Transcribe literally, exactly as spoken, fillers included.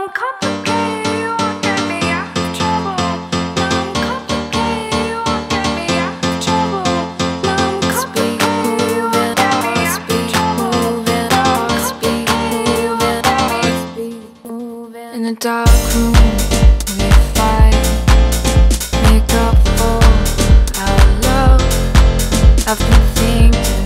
I'm complicated, you won't get me out of trouble. Now I'm complicated, you won't get me out of trouble. Now I'm complicated, you won't get me out of trouble. Now I'm complicated, you won't get me. In a dark room we fight, make up for our love. I've been thinking